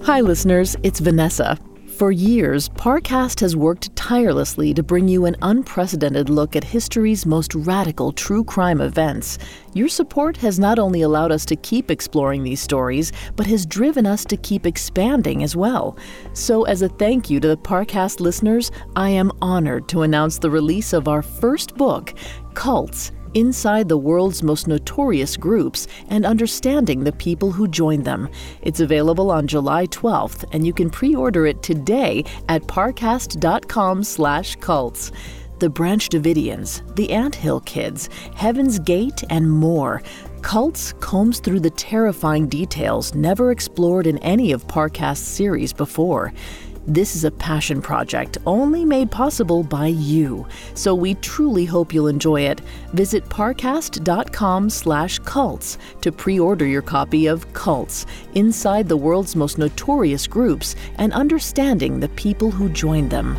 Hi, listeners. It's Vanessa. For years, Parcast has worked tirelessly to bring you an unprecedented look at history's most radical true crime events. Your support has not only allowed us to keep exploring these stories, but has driven us to keep expanding as well. So as a thank you to the Parcast listeners, I am honored to announce the release of our first book, Cults: Inside the World's Most Notorious Groups and Understanding the People Who Joined Them. It's available on July 12th, and you can pre-order it today at parcast.com/cults. The Branch Davidians, the Anthill Kids, Heaven's Gate, and more. Cults combs through the terrifying details never explored in any of Parcast's series before. This is a passion project only made possible by you, so we truly hope you'll enjoy it. Visit parcast.com/cults to pre-order your copy of Cults: Inside the World's Most Notorious Groups and Understanding the People Who Joined Them.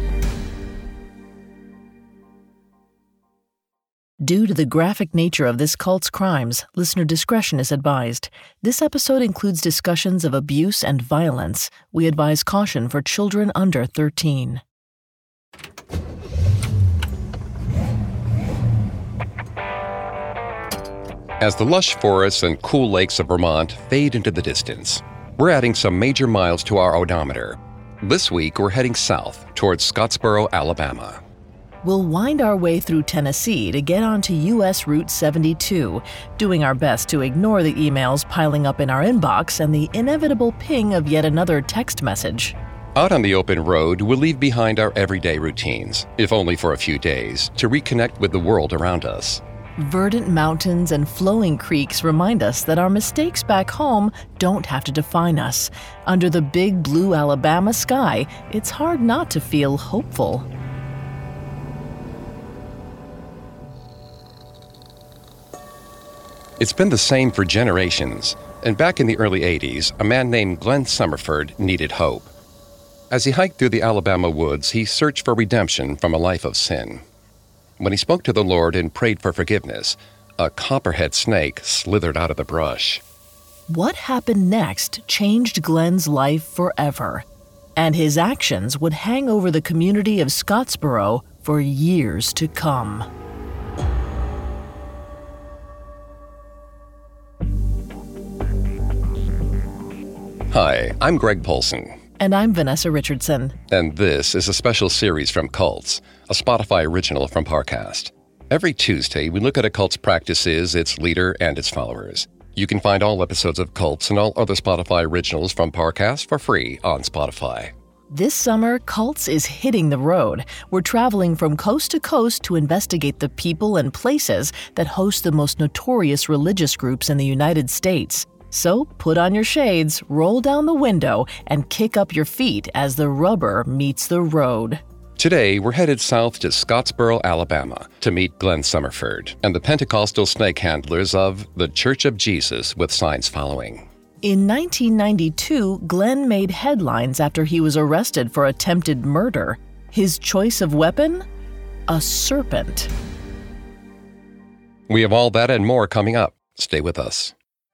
Due to the graphic nature of this cult's crimes, listener discretion is advised. This episode includes discussions of abuse and violence. We advise caution for children under 13. As the lush forests and cool lakes of Vermont fade into the distance, we're adding some major miles to our odometer. This week, we're heading south towards Scottsboro, Alabama. We'll wind our way through Tennessee to get onto U.S. Route 72, doing our best to ignore the emails piling up in our inbox and the inevitable ping of yet another text message. Out on the open road, we'll leave behind our everyday routines, if only for a few days, to reconnect with the world around us. Verdant mountains and flowing creeks remind us that our mistakes back home don't have to define us. Under the big blue Alabama sky, it's hard not to feel hopeful. It's been the same for generations, and back in the early 80s, a man named Glenn Summerford needed hope. As he hiked through the Alabama woods, he searched for redemption from a life of sin. When he spoke to the Lord and prayed for forgiveness, a copperhead snake slithered out of the brush. What happened next changed Glenn's life forever, and his actions would hang over the community of Scottsboro for years to come. Hi, I'm Greg Polson. And I'm Vanessa Richardson. And this is a special series from Cults, a Spotify original from Parcast. Every Tuesday, we look at a cult's practices, its leader, and its followers. You can find all episodes of Cults and all other Spotify originals from Parcast for free on Spotify. This summer, Cults is hitting the road. We're traveling from coast to coast to investigate the people and places that host the most notorious religious groups in the United States. So put on your shades, roll down the window, and kick up your feet as the rubber meets the road. Today, we're headed south to Scottsboro, Alabama, to meet Glenn Summerford and the Pentecostal snake handlers of the Church of Jesus with signs following. In 1992, Glenn made headlines after he was arrested for attempted murder. His choice of weapon? A serpent. We have all that and more coming up. Stay with us.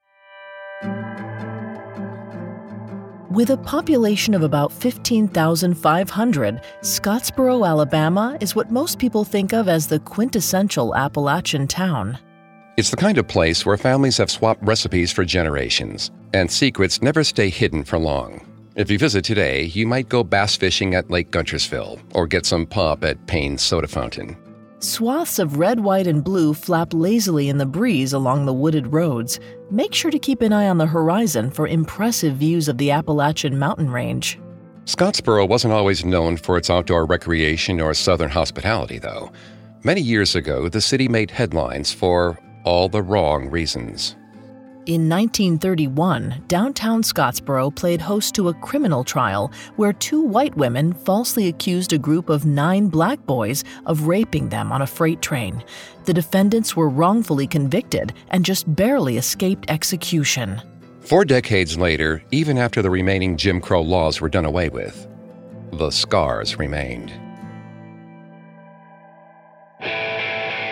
With a population of about 15,500, Scottsboro, Alabama is what most people think of as the quintessential Appalachian town. It's the kind of place where families have swapped recipes for generations, and secrets never stay hidden for long. If you visit today, you might go bass fishing at Lake Guntersville or get some pop at Payne's Soda Fountain. Swaths of red, white, and blue flap lazily in the breeze along the wooded roads. Make sure to keep an eye on the horizon for impressive views of the Appalachian mountain range. Scottsboro wasn't always known for its outdoor recreation or southern hospitality, though. Many years ago, the city made headlines for all the wrong reasons. In 1931, downtown Scottsboro played host to a criminal trial where 2 white women falsely accused a group of 9 black boys of raping them on a freight train. The defendants were wrongfully convicted and just barely escaped execution. 4 decades later, even after the remaining Jim Crow laws were done away with, the scars remained.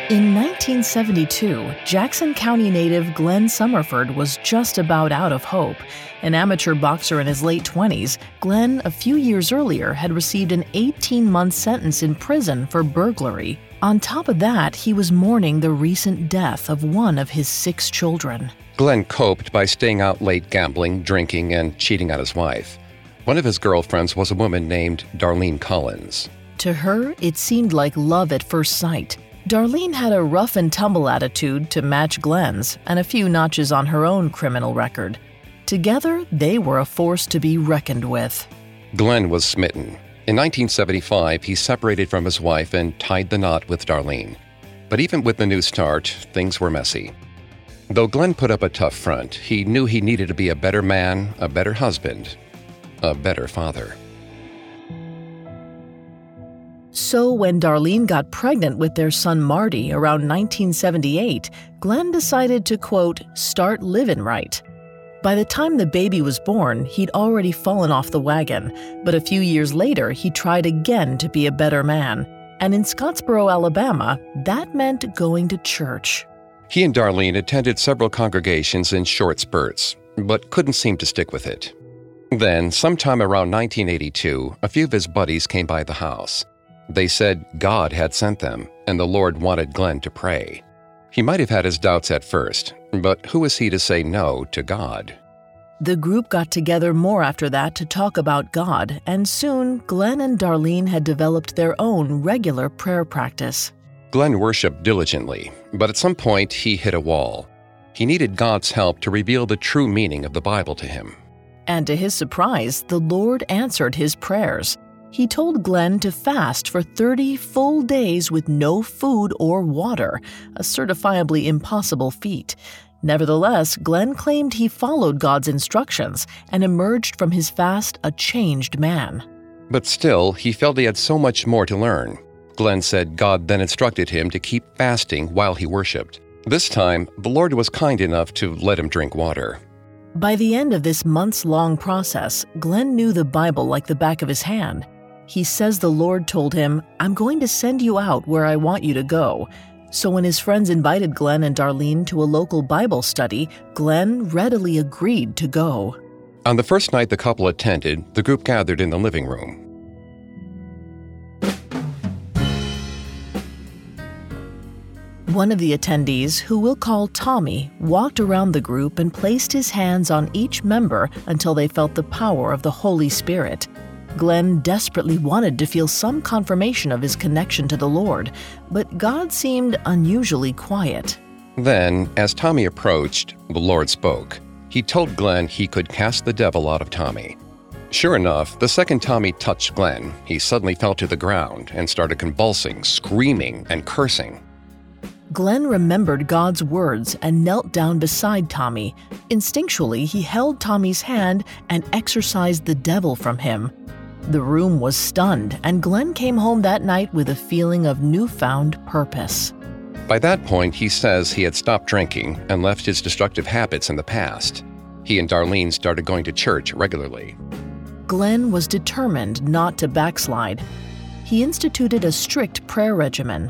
In 1972, Jackson County native Glenn Summerford was just about out of hope. An amateur boxer in his late 20s, Glenn, a few years earlier, had received an 18-month sentence in prison for burglary. On top of that, he was mourning the recent death of one of his 6 children. Glenn coped by staying out late gambling, drinking, and cheating on his wife. One of his girlfriends was a woman named Darlene Collins. To her, it seemed like love at first sight. Darlene had a rough-and-tumble attitude to match Glenn's and a few notches on her own criminal record. Together, they were a force to be reckoned with. Glenn was smitten. In 1975, he separated from his wife and tied the knot with Darlene. But even with the new start, things were messy. Though Glenn put up a tough front, he knew he needed to be a better man, a better husband, a better father. So when Darlene got pregnant with their son Marty around 1978, Glenn decided to, quote, start living right. By the time the baby was born, he'd already fallen off the wagon, but a few years later, he tried again to be a better man. And in Scottsboro, Alabama, that meant going to church. He and Darlene attended several congregations in short spurts, but couldn't seem to stick with it. Then, sometime around 1982, a few of his buddies came by the house. They said God had sent them, and the Lord wanted Glenn to pray. He might have had his doubts at first, but who was he to say no to God? The group got together more after that to talk about God, and soon Glenn and Darlene had developed their own regular prayer practice. Glenn worshiped diligently, but at some point he hit a wall. He needed God's help to reveal the true meaning of the Bible to him. And to his surprise, the Lord answered his prayers. He told Glenn to fast for 30 full days with no food or water, a certifiably impossible feat. Nevertheless, Glenn claimed he followed God's instructions and emerged from his fast a changed man. But still, he felt he had so much more to learn. Glenn said God then instructed him to keep fasting while he worshiped. This time, the Lord was kind enough to let him drink water. By the end of this months-long process, Glenn knew the Bible like the back of his hand. He says the Lord told him, I'm going to send you out where I want you to go. So when his friends invited Glenn and Darlene to a local Bible study, Glenn readily agreed to go. On the first night the couple attended, the group gathered in the living room. One of the attendees, who we'll call Tommy, walked around the group and placed his hands on each member until they felt the power of the Holy Spirit. Glenn desperately wanted to feel some confirmation of his connection to the Lord, but God seemed unusually quiet. Then, as Tommy approached, the Lord spoke. He told Glenn he could cast the devil out of Tommy. Sure enough, the second Tommy touched Glenn, he suddenly fell to the ground and started convulsing, screaming, and cursing. Glenn remembered God's words and knelt down beside Tommy. Instinctually, he held Tommy's hand and exorcised the devil from him. The room was stunned, and Glenn came home that night with a feeling of newfound purpose. By that point, he says he had stopped drinking and left his destructive habits in the past. He and Darlene started going to church regularly. Glenn was determined not to backslide. He instituted a strict prayer regimen.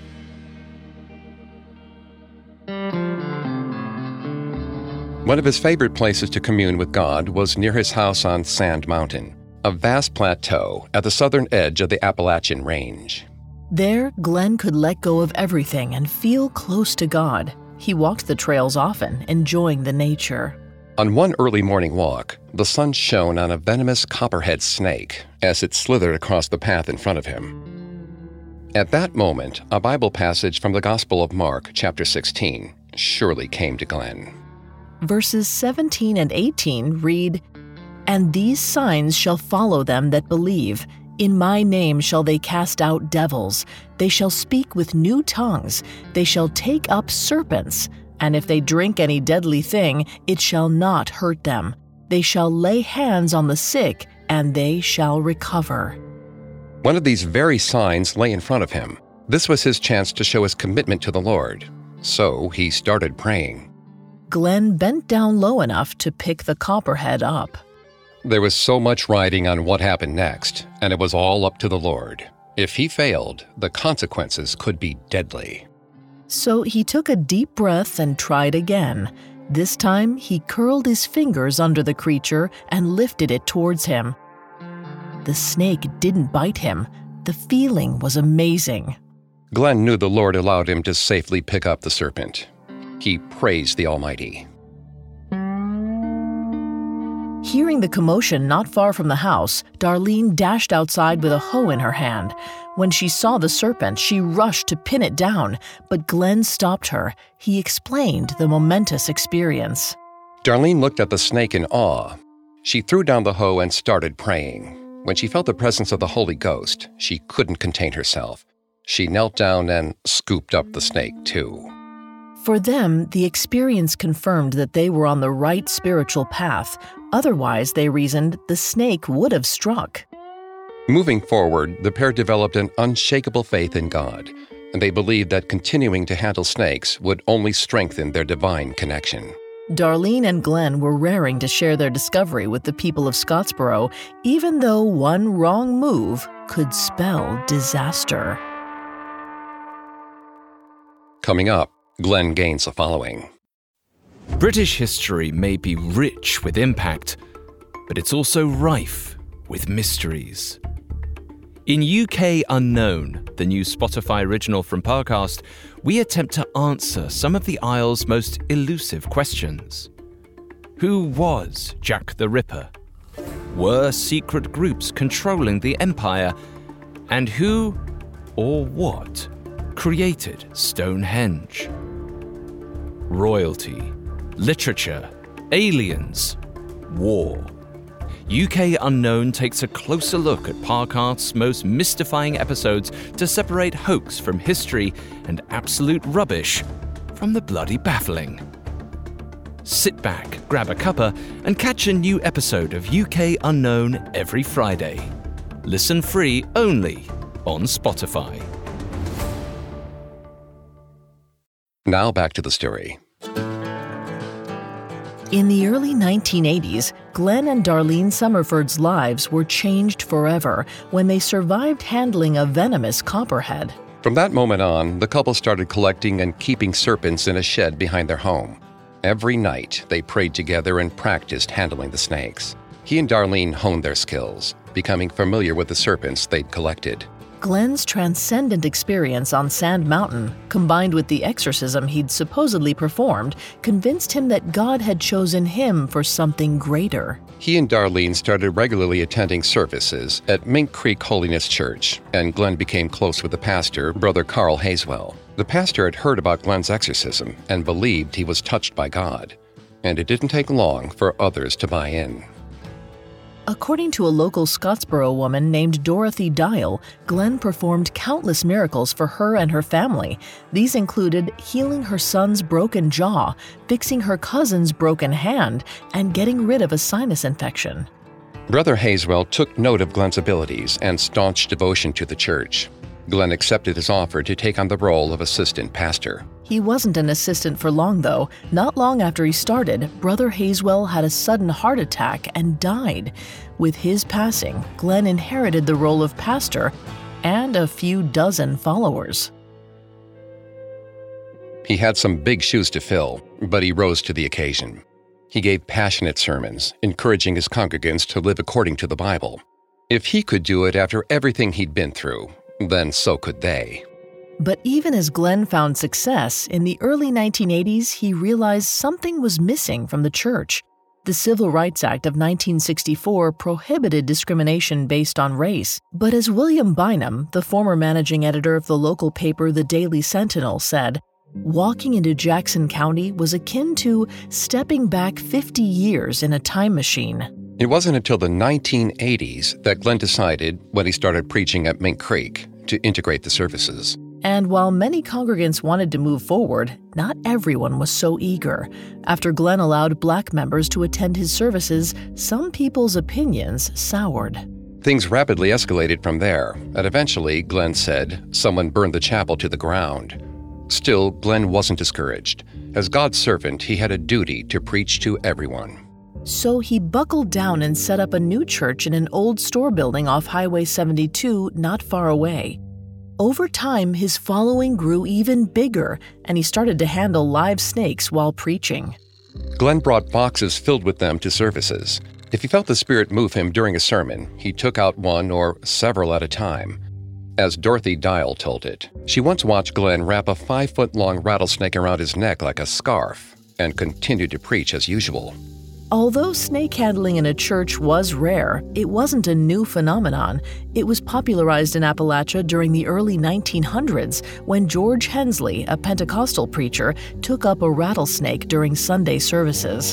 One of his favorite places to commune with God was near his house on Sand Mountain, a vast plateau at the southern edge of the Appalachian Range. There, Glenn could let go of everything and feel close to God. He walked the trails often, enjoying the nature. On one early morning walk, the sun shone on a venomous copperhead snake as it slithered across the path in front of him. At that moment, a Bible passage from the Gospel of Mark, chapter 16, surely came to Glenn. Verses 17 and 18 read, "And these signs shall follow them that believe. In my name shall they cast out devils. They shall speak with new tongues. They shall take up serpents. And if they drink any deadly thing, it shall not hurt them. They shall lay hands on the sick, and they shall recover." One of these very signs lay in front of him. This was his chance to show his commitment to the Lord. So he started praying. Glenn bent down low enough to pick the copperhead up. There was so much riding on what happened next, and it was all up to the Lord. If he failed, the consequences could be deadly. So he took a deep breath and tried again. This time, he curled his fingers under the creature and lifted it towards him. The snake didn't bite him. The feeling was amazing. Glenn knew the Lord allowed him to safely pick up the serpent. He praised the Almighty. Hearing the commotion not far from the house, Darlene dashed outside with a hoe in her hand. When she saw the serpent, she rushed to pin it down, but Glenn stopped her. He explained the momentous experience. Darlene looked at the snake in awe. She threw down the hoe and started praying. When she felt the presence of the Holy Ghost, she couldn't contain herself. She knelt down and scooped up the snake, too. For them, the experience confirmed that they were on the right spiritual path. Otherwise, they reasoned, the snake would have struck. Moving forward, the pair developed an unshakable faith in God, and they believed that continuing to handle snakes would only strengthen their divine connection. Darlene and Glenn were raring to share their discovery with the people of Scottsboro, even though one wrong move could spell disaster. Coming up, Glenn gains a following. British history may be rich with impact, but it's also rife with mysteries. In UK Unknown, the new Spotify original from Parcast, we attempt to answer some of the Isle's most elusive questions. Who was Jack the Ripper? Were secret groups controlling the empire? And who or what created Stonehenge? Royalty, literature, aliens, war. UK Unknown takes a closer look at Parcast's most mystifying episodes to separate hoax from history and absolute rubbish from the bloody baffling. Sit back, grab a cuppa, and catch a new episode of UK Unknown every Friday. Listen free only on Spotify. Now back to the story. In the early 1980s, Glenn and Darlene Summerford's lives were changed forever when they survived handling a venomous copperhead. From that moment on, the couple started collecting and keeping serpents in a shed behind their home. Every night, they prayed together and practiced handling the snakes. He and Darlene honed their skills, becoming familiar with the serpents they'd collected. Glenn's transcendent experience on Sand Mountain, combined with the exorcism he'd supposedly performed, convinced him that God had chosen him for something greater. He and Darlene started regularly attending services at Mink Creek Holiness Church, and Glenn became close with the pastor, Brother Carl Hazewell. The pastor had heard about Glenn's exorcism and believed he was touched by God, and it didn't take long for others to buy in. According to a local Scottsboro woman named Dorothy Dial, Glenn performed countless miracles for her and her family. These included healing her son's broken jaw, fixing her cousin's broken hand, and getting rid of a sinus infection. Brother Hazewell took note of Glenn's abilities and staunch devotion to the church. Glenn accepted his offer to take on the role of assistant pastor. He wasn't an assistant for long, though. Not long after he started, Brother Hazewell had a sudden heart attack and died. With his passing, Glenn inherited the role of pastor and a few dozen followers. He had some big shoes to fill, but he rose to the occasion. He gave passionate sermons, encouraging his congregants to live according to the Bible. If he could do it after everything he'd been through, then so could they. But even as Glenn found success, in the early 1980s, he realized something was missing from the church. The Civil Rights Act of 1964 prohibited discrimination based on race. But as William Bynum, the former managing editor of the local paper The Daily Sentinel, said, walking into Jackson County was akin to stepping back 50 years in a time machine. It wasn't until the 1980s that Glenn decided, when he started preaching at Mink Creek, to integrate the services. And while many congregants wanted to move forward, not everyone was so eager. After Glenn allowed Black members to attend his services, some people's opinions soured. Things rapidly escalated from there, and eventually, Glenn said, someone burned the chapel to the ground. Still, Glenn wasn't discouraged. As God's servant, he had a duty to preach to everyone. So he buckled down and set up a new church in an old store building off Highway 72 not far away. Over time, his following grew even bigger, and he started to handle live snakes while preaching. Glenn brought boxes filled with them to services. If he felt the Spirit move him during a sermon, he took out one or several at a time. As Dorothy Dial told it, she once watched Glenn wrap a 5-foot-long rattlesnake around his neck like a scarf and continued to preach as usual. Although snake handling in a church was rare, it wasn't a new phenomenon. It was popularized in Appalachia during the early 1900s when George Hensley, a Pentecostal preacher, took up a rattlesnake during Sunday services.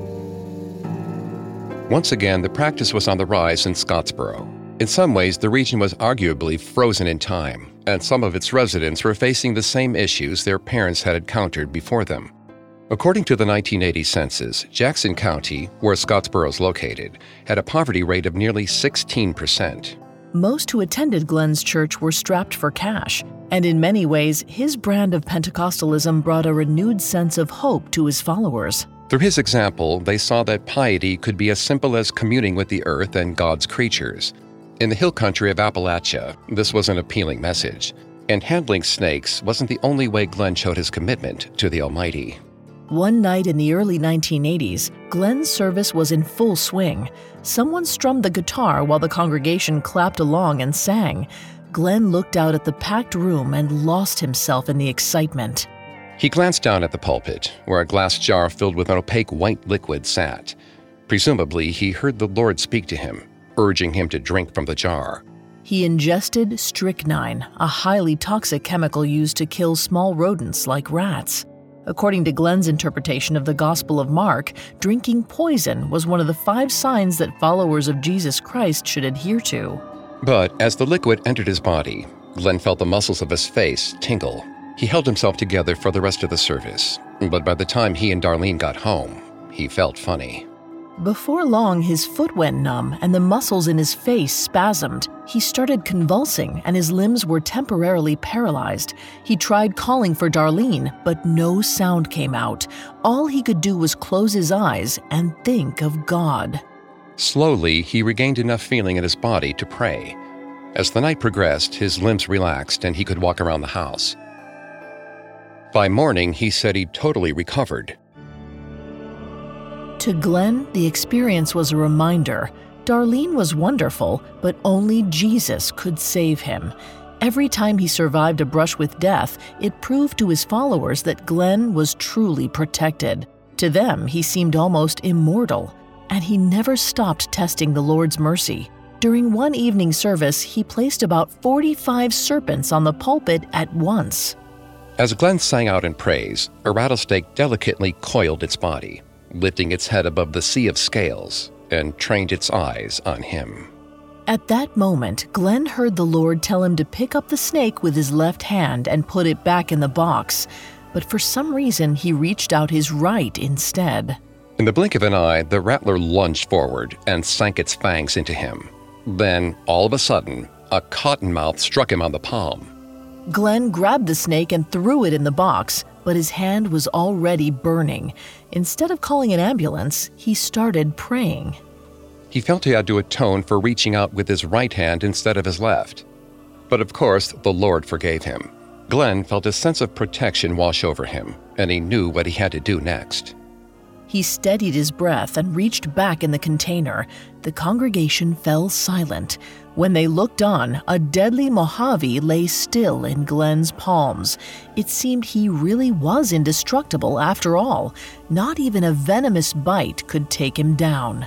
Once again, the practice was on the rise in Scottsboro. In some ways, the region was arguably frozen in time, and some of its residents were facing the same issues their parents had encountered before them. According to the 1980 census, Jackson County, where Scottsboro is located, had a poverty rate of nearly 16%. Most who attended Glenn's church were strapped for cash, and in many ways, his brand of Pentecostalism brought a renewed sense of hope to his followers. Through his example, they saw that piety could be as simple as communing with the earth and God's creatures. In the hill country of Appalachia, this was an appealing message, and handling snakes wasn't the only way Glenn showed his commitment to the Almighty. One night in the early 1980s, Glenn's service was in full swing. Someone strummed the guitar while the congregation clapped along and sang. Glenn looked out at the packed room and lost himself in the excitement. He glanced down at the pulpit, where a glass jar filled with an opaque white liquid sat. Presumably, he heard the Lord speak to him, urging him to drink from the jar. He ingested strychnine, a highly toxic chemical used to kill small rodents like rats. According to Glenn's interpretation of the Gospel of Mark, drinking poison was one of the 5 signs that followers of Jesus Christ should adhere to. But as the liquid entered his body, Glenn felt the muscles of his face tingle. He held himself together for the rest of the service, but by the time he and Darlene got home, he felt funny. Before long, his foot went numb and the muscles in his face spasmed. He started convulsing and his limbs were temporarily paralyzed. He tried calling for Darlene, but no sound came out. All he could do was close his eyes and think of God. Slowly, he regained enough feeling in his body to pray. As the night progressed, his limbs relaxed and he could walk around the house. By morning, he said he'd totally recovered. To Glenn, the experience was a reminder. Darlene was wonderful, but only Jesus could save him. Every time he survived a brush with death, it proved to his followers that Glenn was truly protected. To them, he seemed almost immortal, and he never stopped testing the Lord's mercy. During one evening service, he placed about 45 serpents on the pulpit at once. As Glenn sang out in praise, a rattlesnake delicately coiled its body, lifting its head above the sea of scales, and trained its eyes on him. At that moment, Glenn heard the Lord tell him to pick up the snake with his left hand and put it back in the box, but for some reason he reached out his right instead. In the blink of an eye, the rattler lunged forward and sank its fangs into him. Then, all of a sudden, a cottonmouth struck him on the palm. Glenn grabbed the snake and threw it in the box, but his hand was already burning. Instead of calling an ambulance, he started praying. He felt he had to atone for reaching out with his right hand instead of his left. But of course, the Lord forgave him. Glenn felt a sense of protection wash over him, and he knew what he had to do next. He steadied his breath and reached back in the container. The congregation fell silent. When they looked on, a deadly Mojave lay still in Glenn's palms. It seemed he really was indestructible after all. Not even a venomous bite could take him down.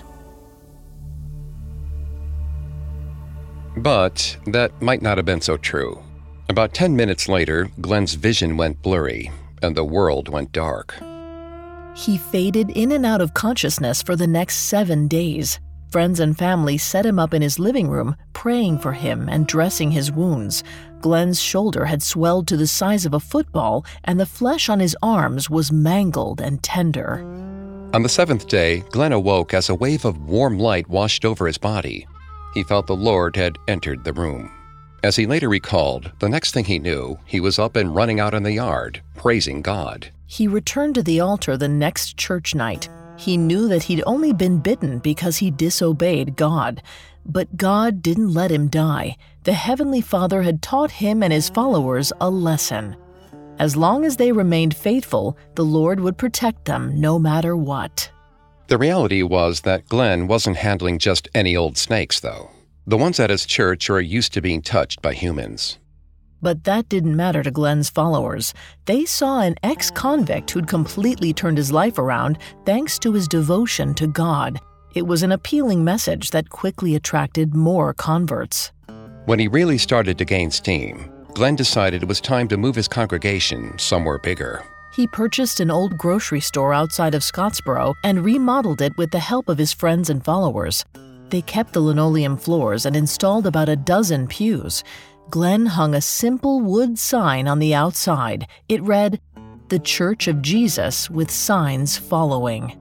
But that might not have been so true. About 10 minutes later, Glenn's vision went blurry, and the world went dark. He faded in and out of consciousness for the next 7 days. Friends and family set him up in his living room, praying for him and dressing his wounds. Glenn's shoulder had swelled to the size of a football, and the flesh on his arms was mangled and tender. On the 7th day, Glenn awoke as a wave of warm light washed over his body. He felt the Lord had entered the room. As he later recalled, the next thing he knew, he was up and running out in the yard, praising God. He returned to the altar the next church night. He knew that he'd only been bitten because he disobeyed God. But God didn't let him die. The Heavenly Father had taught him and his followers a lesson. As long as they remained faithful, the Lord would protect them no matter what. The reality was that Glenn wasn't handling just any old snakes, though. The ones at his church are used to being touched by humans. But that didn't matter to Glenn's followers. They saw an ex-convict who'd completely turned his life around thanks to his devotion to God. It was an appealing message that quickly attracted more converts. When he really started to gain steam, Glenn decided it was time to move his congregation somewhere bigger. He purchased an old grocery store outside of Scottsboro and remodeled it with the help of his friends and followers. They kept the linoleum floors and installed about a dozen pews. Glenn hung a simple wood sign on the outside. It read, "The Church of Jesus with signs following."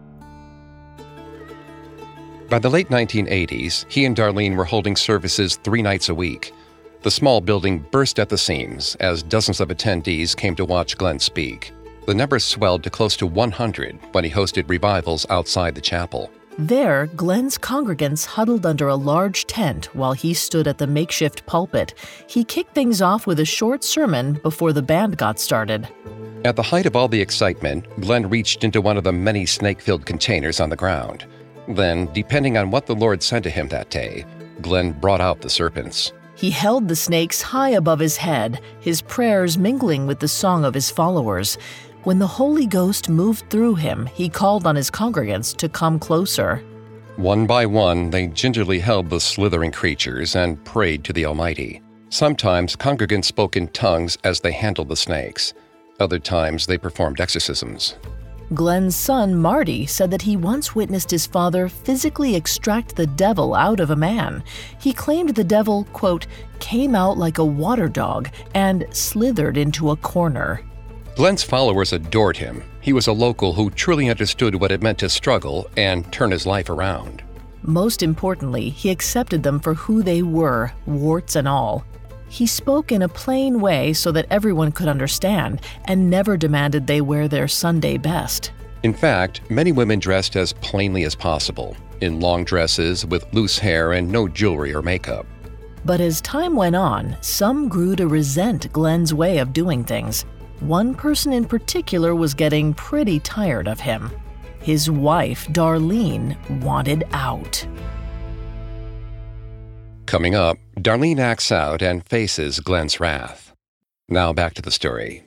By the late 1980s, he and Darlene were holding services 3 nights a week. The small building burst at the seams as dozens of attendees came to watch Glenn speak. The numbers swelled to close to 100 when he hosted revivals outside the chapel. There, Glenn's congregants huddled under a large tent while he stood at the makeshift pulpit. He kicked things off with a short sermon before the band got started. At the height of all the excitement, Glenn reached into one of the many snake-filled containers on the ground. Then, depending on what the Lord said to him that day, Glenn brought out the serpents. He held the snakes high above his head, his prayers mingling with the song of his followers. When the Holy Ghost moved through him, he called on his congregants to come closer. One by one, they gingerly held the slithering creatures and prayed to the Almighty. Sometimes congregants spoke in tongues as they handled the snakes. Other times, they performed exorcisms. Glenn's son, Marty, said that he once witnessed his father physically extract the devil out of a man. He claimed the devil, quote, came out like a water dog and slithered into a corner. Glenn's followers adored him. He was a local who truly understood what it meant to struggle and turn his life around. Most importantly, he accepted them for who they were, warts and all. He spoke in a plain way so that everyone could understand and never demanded they wear their Sunday best. In fact, many women dressed as plainly as possible, in long dresses with loose hair and no jewelry or makeup. But as time went on, some grew to resent Glenn's way of doing things. One person in particular was getting pretty tired of him. His wife, Darlene, wanted out. Coming up, Darlene acts out and faces Glenn's wrath. Now back to the story.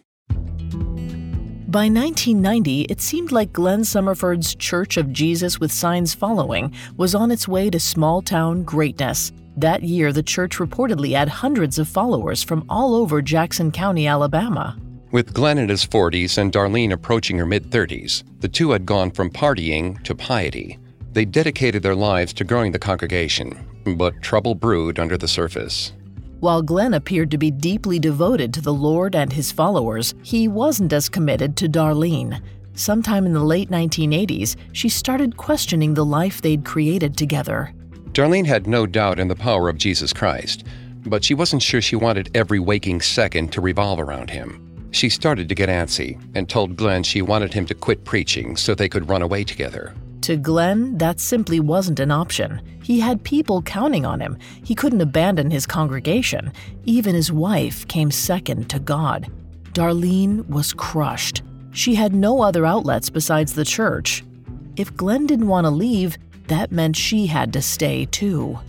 By 1990, it seemed like Glenn Summerford's Church of Jesus with Signs Following was on its way to small-town greatness. That year, the church reportedly had hundreds of followers from all over Jackson County, Alabama. With Glenn in his 40s and Darlene approaching her mid-30s, the two had gone from partying to piety. They dedicated their lives to growing the congregation, but trouble brewed under the surface. While Glenn appeared to be deeply devoted to the Lord and his followers, he wasn't as committed to Darlene. Sometime in the late 1980s, she started questioning the life they'd created together. Darlene had no doubt in the power of Jesus Christ, but she wasn't sure she wanted every waking second to revolve around him. She started to get antsy and told Glenn she wanted him to quit preaching so they could run away together. To Glenn, that simply wasn't an option. He had people counting on him. He couldn't abandon his congregation. Even his wife came second to God. Darlene was crushed. She had no other outlets besides the church. If Glenn didn't want to leave, that meant she had to stay too.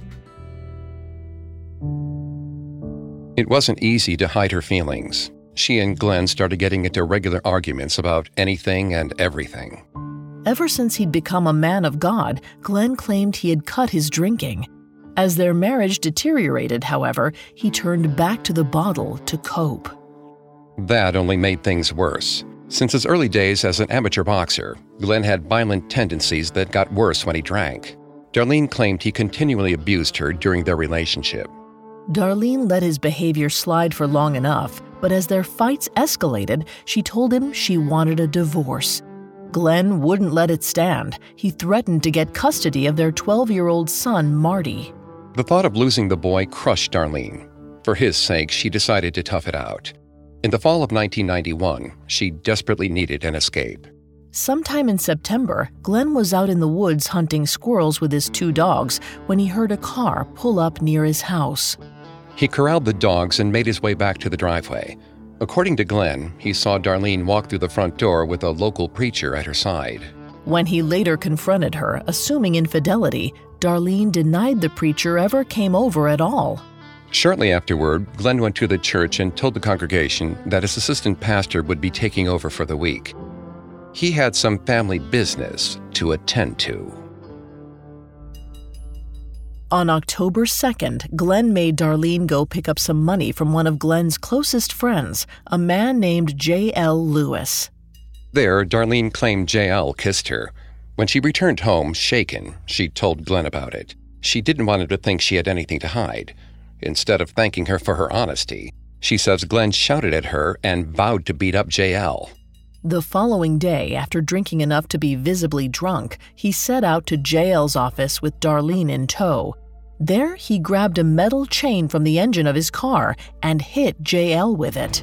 It wasn't easy to hide her feelings. She and Glenn started getting into regular arguments about anything and everything. Ever since he'd become a man of God, Glenn claimed he had cut his drinking. As their marriage deteriorated, however, he turned back to the bottle to cope. That only made things worse. Since his early days as an amateur boxer, Glenn had violent tendencies that got worse when he drank. Darlene claimed he continually abused her during their relationship. Darlene let his behavior slide for long enough, but as their fights escalated, she told him she wanted a divorce. Glenn wouldn't let it stand. He threatened to get custody of their 12-year-old son, Marty. The thought of losing the boy crushed Darlene. For his sake, she decided to tough it out. In the fall of 1991, she desperately needed an escape. Sometime in September, Glenn was out in the woods hunting squirrels with his 2 dogs when he heard a car pull up near his house. He corralled the dogs and made his way back to the driveway. According to Glenn, he saw Darlene walk through the front door with a local preacher at her side. When he later confronted her, assuming infidelity, Darlene denied the preacher ever came over at all. Shortly afterward, Glenn went to the church and told the congregation that his assistant pastor would be taking over for the week. He had some family business to attend to. On October 2nd, Glenn made Darlene go pick up some money from one of Glenn's closest friends, a man named J.L. Lewis. There, Darlene claimed J.L. kissed her. When she returned home, shaken, she told Glenn about it. She didn't want him to think she had anything to hide. Instead of thanking her for her honesty, she says Glenn shouted at her and vowed to beat up J.L. The following day, after drinking enough to be visibly drunk, he set out to J.L.'s office with Darlene in tow. There, he grabbed a metal chain from the engine of his car and hit J.L. with it.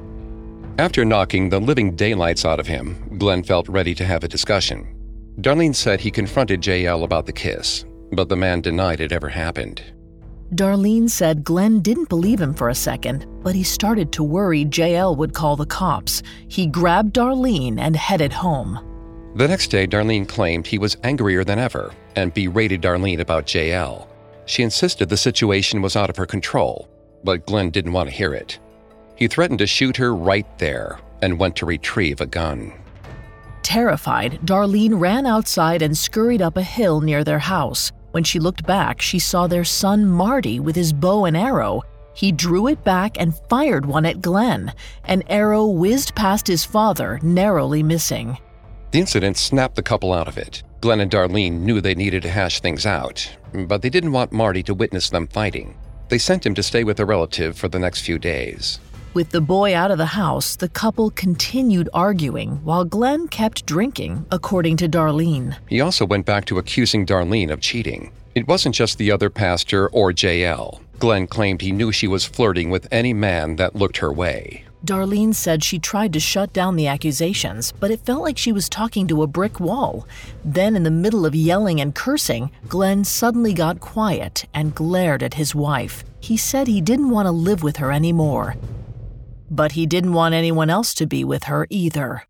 After knocking the living daylights out of him, Glenn felt ready to have a discussion. Darlene said he confronted J.L. about the kiss, but the man denied it ever happened. Darlene said Glenn didn't believe him for a second, but he started to worry J.L. would call the cops. He grabbed Darlene and headed home. The next day, Darlene claimed he was angrier than ever and berated Darlene about J.L. She insisted the situation was out of her control, but Glenn didn't want to hear it. He threatened to shoot her right there and went to retrieve a gun. Terrified, Darlene ran outside and scurried up a hill near their house. When she looked back, she saw their son Marty with his bow and arrow. He drew it back and fired one at Glenn. An arrow whizzed past his father, narrowly missing. The incident snapped the couple out of it. Glenn and Darlene knew they needed to hash things out, but they didn't want Marty to witness them fighting. They sent him to stay with a relative for the next few days. With the boy out of the house, the couple continued arguing while Glenn kept drinking, according to Darlene. He also went back to accusing Darlene of cheating. It wasn't just the other pastor or J.L. Glenn claimed he knew she was flirting with any man that looked her way. Darlene said she tried to shut down the accusations, but it felt like she was talking to a brick wall. Then, in the middle of yelling and cursing, Glenn suddenly got quiet and glared at his wife. He said he didn't want to live with her anymore. But he didn't want anyone else to be with her either.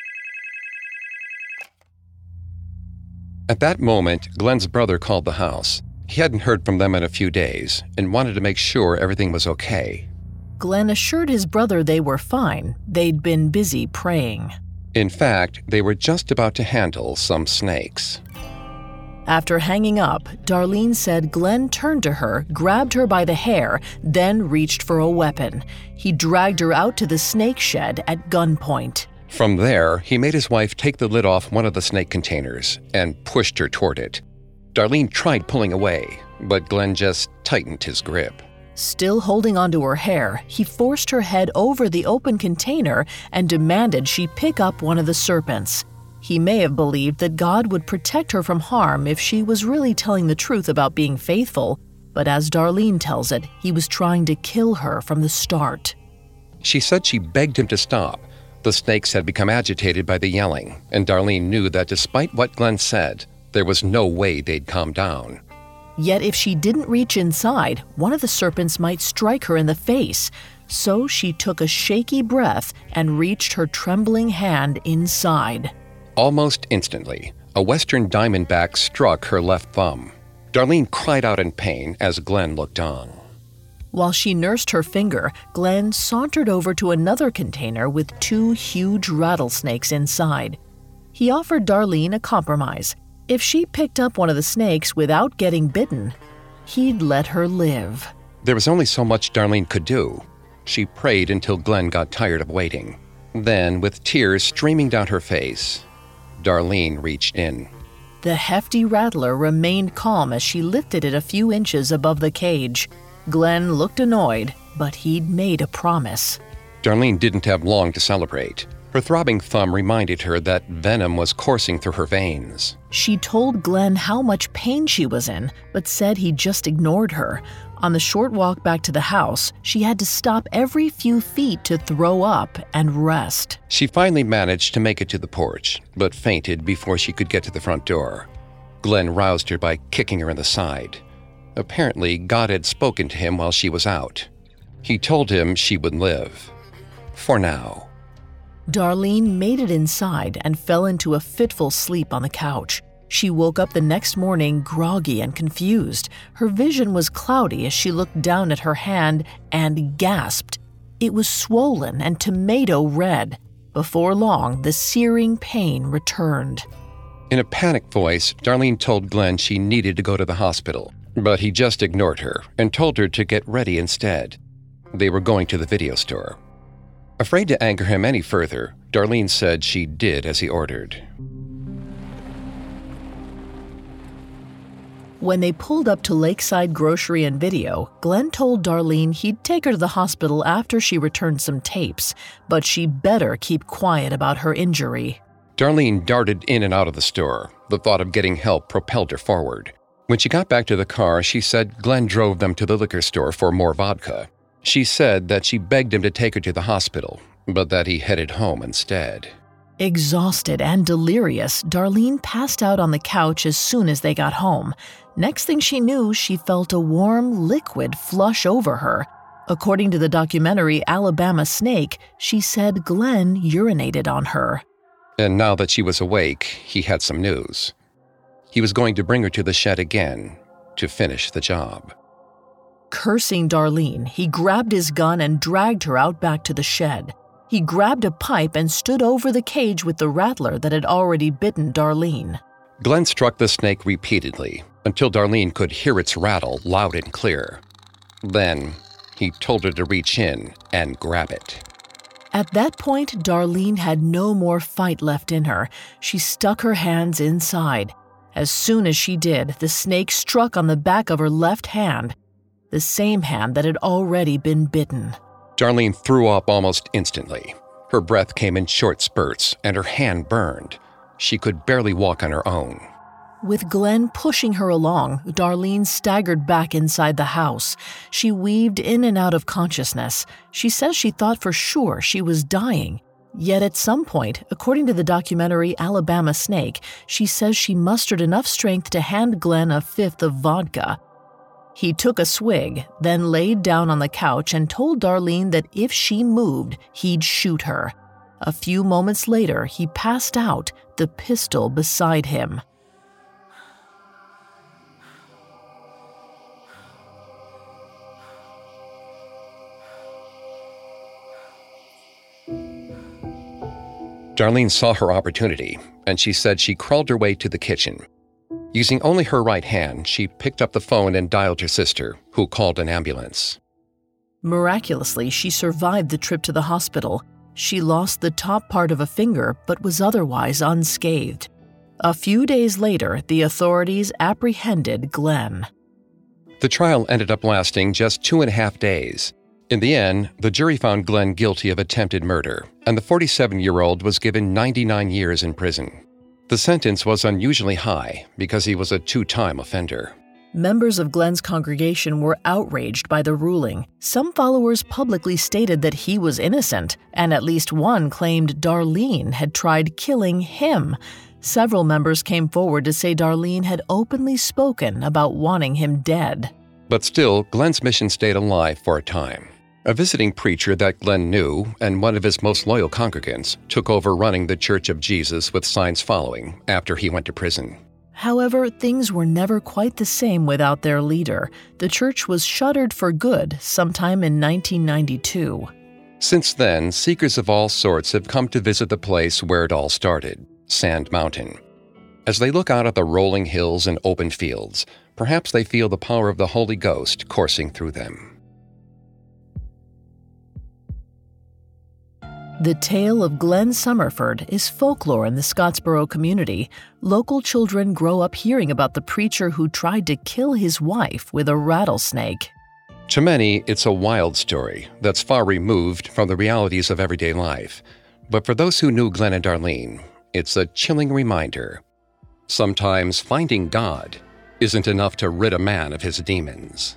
At that moment, Glenn's brother called the house. He hadn't heard from them in a few days and wanted to make sure everything was okay. Glenn assured his brother they were fine. They'd been busy praying. In fact, they were just about to handle some snakes. After hanging up, Darlene said Glenn turned to her, grabbed her by the hair, then reached for a weapon. He dragged her out to the snake shed at gunpoint. From there, he made his wife take the lid off one of the snake containers and pushed her toward it. Darlene tried pulling away, but Glenn just tightened his grip. Still holding onto her hair, he forced her head over the open container and demanded she pick up one of the serpents. He may have believed that God would protect her from harm if she was really telling the truth about being faithful, but as Darlene tells it, he was trying to kill her from the start. She said she begged him to stop. The snakes had become agitated by the yelling, and Darlene knew that despite what Glenn said, there was no way they'd calm down. Yet if she didn't reach inside, one of the serpents might strike her in the face. So she took a shaky breath and reached her trembling hand inside. Almost instantly, a western diamondback struck her left thumb. Darlene cried out in pain as Glenn looked on. While she nursed her finger, Glenn sauntered over to another container with 2 huge rattlesnakes inside. He offered Darlene a compromise. If she picked up one of the snakes without getting bitten, he'd let her live. There was only so much Darlene could do. She prayed until Glenn got tired of waiting. Then, with tears streaming down her face, Darlene reached in. The hefty rattler remained calm as she lifted it a few inches above the cage. Glenn looked annoyed, but he'd made a promise. Darlene didn't have long to celebrate. Her throbbing thumb reminded her that venom was coursing through her veins. She told Glenn how much pain she was in, but said he just ignored her. On the short walk back to the house, she had to stop every few feet to throw up and rest. She finally managed to make it to the porch, but fainted before she could get to the front door. Glenn roused her by kicking her in the side. Apparently, God had spoken to him while she was out. He told him she would live. For now. Darlene made it inside and fell into a fitful sleep on the couch. She woke up the next morning groggy and confused. Her vision was cloudy as she looked down at her hand and gasped. It was swollen and tomato red. Before long, the searing pain returned. In a panicked voice, Darlene told Glenn she needed to go to the hospital, but he just ignored her and told her to get ready instead. They were going to the video store. Afraid to anger him any further, Darlene said she did as he ordered. When they pulled up to Lakeside Grocery and Video, Glenn told Darlene he'd take her to the hospital after she returned some tapes, but she better keep quiet about her injury. Darlene darted in and out of the store. The thought of getting help propelled her forward. When she got back to the car, she said Glenn drove them to the liquor store for more vodka. She said that she begged him to take her to the hospital, but that he headed home instead. Exhausted and delirious, Darlene passed out on the couch as soon as they got home. Next thing she knew, she felt a warm liquid flush over her. According to the documentary Alabama Snake, she said Glenn urinated on her. And now that she was awake, he had some news. He was going to bring her to the shed again to finish the job. Cursing Darlene, he grabbed his gun and dragged her out back to the shed. He grabbed a pipe and stood over the cage with the rattler that had already bitten Darlene. Glenn struck the snake repeatedly until Darlene could hear its rattle loud and clear. Then he told her to reach in and grab it. At that point, Darlene had no more fight left in her. She stuck her hands inside. As soon as she did, the snake struck on the back of her left hand, the same hand that had already been bitten. Darlene threw up almost instantly. Her breath came in short spurts, and her hand burned. She could barely walk on her own. With Glenn pushing her along, Darlene staggered back inside the house. She weaved in and out of consciousness. She says she thought for sure she was dying. Yet at some point, according to the documentary Alabama Snake, she says she mustered enough strength to hand Glenn a fifth of vodka. He took a swig, then laid down on the couch and told Darlene that if she moved, he'd shoot her. A few moments later, he passed out, the pistol beside him. Darlene saw her opportunity, and she said she crawled her way to the kitchen. Using only her right hand, she picked up the phone and dialed her sister, who called an ambulance. Miraculously, she survived the trip to the hospital. She lost the top part of a finger, but was otherwise unscathed. A few days later, the authorities apprehended Glenn. The trial ended up lasting just 2.5 days. In the end, the jury found Glenn guilty of attempted murder, and the 47-year-old was given 99 years in prison. The sentence was unusually high because he was a 2-time offender. Members of Glenn's congregation were outraged by the ruling. Some followers publicly stated that he was innocent, and at least one claimed Darlene had tried killing him. Several members came forward to say Darlene had openly spoken about wanting him dead. But still, Glenn's mission stayed alive for a time. A visiting preacher that Glenn knew, and one of his most loyal congregants, took over running the Church of Jesus with signs following after he went to prison. However, things were never quite the same without their leader. The church was shuttered for good sometime in 1992. Since then, seekers of all sorts have come to visit the place where it all started, Sand Mountain. As they look out at the rolling hills and open fields, perhaps they feel the power of the Holy Ghost coursing through them. The tale of Glenn Summerford is folklore in the Scottsboro community. Local children grow up hearing about the preacher who tried to kill his wife with a rattlesnake. To many, it's a wild story that's far removed from the realities of everyday life. But for those who knew Glenn and Darlene, it's a chilling reminder. Sometimes finding God isn't enough to rid a man of his demons.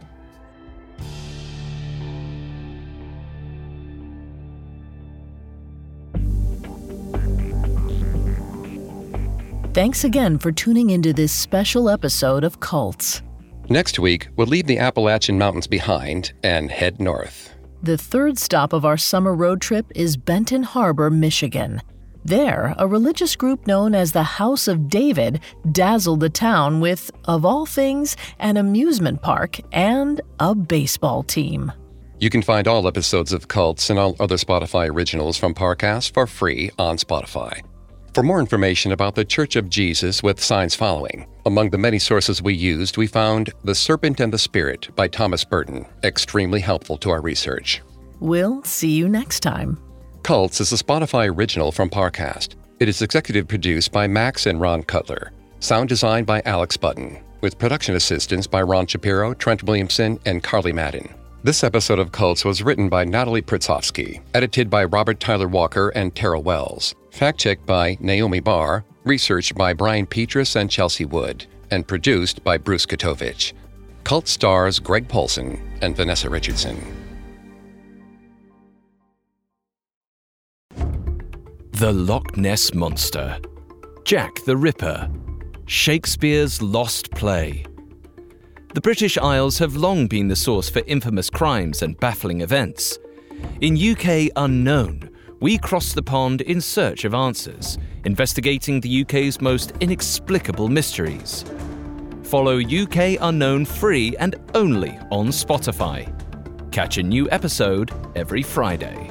Thanks again for tuning into this special episode of Cults. Next week, we'll leave the Appalachian Mountains behind and head north. The third stop of our summer road trip is Benton Harbor, Michigan. There, a religious group known as the House of David dazzled the town with, of all things, an amusement park and a baseball team. You can find all episodes of Cults and all other Spotify originals from Parcast for free on Spotify. For more information about the Church of Jesus with Signs Following, among the many sources we used, we found The Serpent and the Spirit by Thomas Burton, extremely helpful to our research. We'll see you next time. Cults is a Spotify original from Parcast. It is executive produced by Max and Ron Cutler. Sound designed by Alex Button, with production assistance by Ron Shapiro, Trent Williamson, and Carly Madden. This episode of Cults was written by Natalie Pritzovsky, edited by Robert Tyler Walker and Terrell Wells, fact-checked by Naomi Barr, researched by Brian Petrus and Chelsea Wood, and produced by Bruce Katovich. Cult stars Greg Polson and Vanessa Richardson. The Loch Ness Monster, Jack the Ripper, Shakespeare's Lost Play. The British Isles have long been the source for infamous crimes and baffling events. In UK Unknown, we cross the pond in search of answers, investigating the UK's most inexplicable mysteries. Follow UK Unknown free and only on Spotify. Catch a new episode every Friday.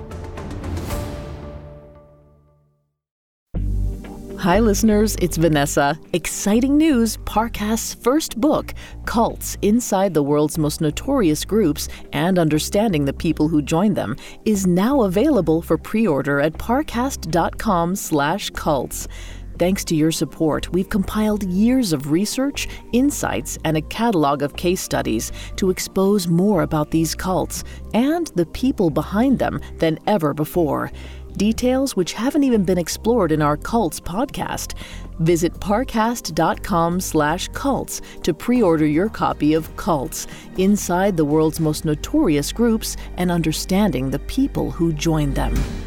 Hi listeners, it's Vanessa. Exciting news, Parcast's first book, Cults, Inside the World's Most Notorious Groups and Understanding the People Who Joined Them, is now available for pre-order at parcast.com/cults. Thanks to your support, we've compiled years of research, insights, and a catalog of case studies to expose more about these cults and the people behind them than ever before. Details which haven't even been explored in our Cults podcast. Visit parcast.com/cults to pre-order your copy of Cults, Inside the World's Most Notorious Groups and Understanding the People Who Joined Them.